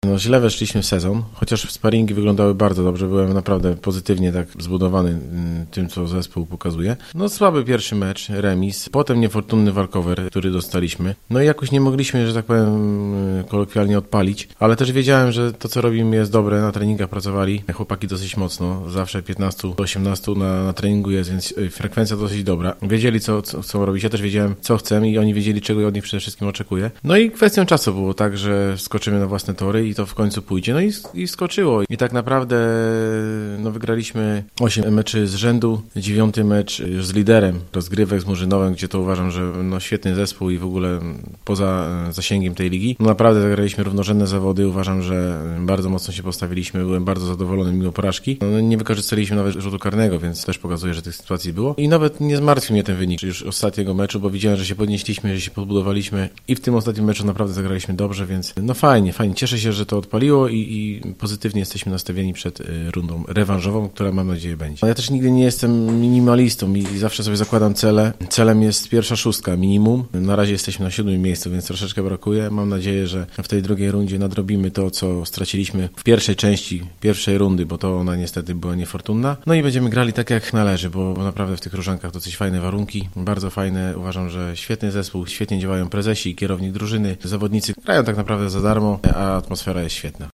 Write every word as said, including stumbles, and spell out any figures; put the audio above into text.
no źle weszliśmy w sezon, chociaż sparingi wyglądały bardzo dobrze, byłem naprawdę pozytywnie tak zbudowany tym, co zespół pokazuje. No słaby pierwszy mecz, remis, potem niefortunny walkover, który dostaliśmy. No i jakoś nie mogliśmy, że tak powiem, kolokwialnie odpalić, ale też wiedziałem, że to, co robimy, jest dobre. Na treningach pracowali chłopaki dosyć mocno, zawsze piętnaście do osiemnastu na, na treningu jest, więc frekwencja dosyć dobra. Wiedzieli, co, co chcą robić, ja też wiedziałem, co chcę i oni wiedzieli, czego od nich przede wszystkim oczekuję. No i kwestią czasu było tak, że skoczymy na własne tory i to w końcu pójdzie. No i, i skoczyło. I tak naprawdę no, wygraliśmy osiem meczy z rzędu, dziewiąty mecz już z liderem rozgrywek z Murzynowem, gdzie to uważam, że no, świetny zespół i w ogóle poza zasięgiem tej ligi. No naprawdę zagraliśmy równorzędne zawody. Uważam, że bardzo mocno się postawiliśmy. Byłem bardzo zadowolony mimo porażki. No, nie wykorzystaliśmy nawet rzutu karnego, więc też pokazuje, że tych sytuacji było. I nawet nie zmartwił mnie ten wynik już ostatniego meczu, bo widziałem, że się podnieśliśmy, że się podbudowaliśmy i w tym ostatnim meczu naprawdę zagraliśmy dobrze, więc no fajnie, fajnie. Cieszę się, że to odpaliło i, i pozytywnie jesteśmy nastawieni przed y, rundą rewanżową, która mam nadzieję będzie. No, ja też nigdy nie jestem minimalistą i, i zawsze sobie zakładam cele. Celem jest pierwsza szóstka minimum. Na razie jesteśmy na siódmym miejscu, więc troszeczkę brakuje. Mam nadzieję, że w tej drugiej rundzie nadrobimy to, co straciliśmy w pierwszej części pierwszej rundy, bo to ona niestety była niefortunna. No i będziemy grali tak, jak należy, bo, bo naprawdę w tych Różankach to coś fajne warunki, bardzo fajne. Uważam, że świetny zespół, świetnie działają prezesi, kierownik drużyny, zawodnicy grają tak naprawdę za darmo, a atmosfera jest świetna.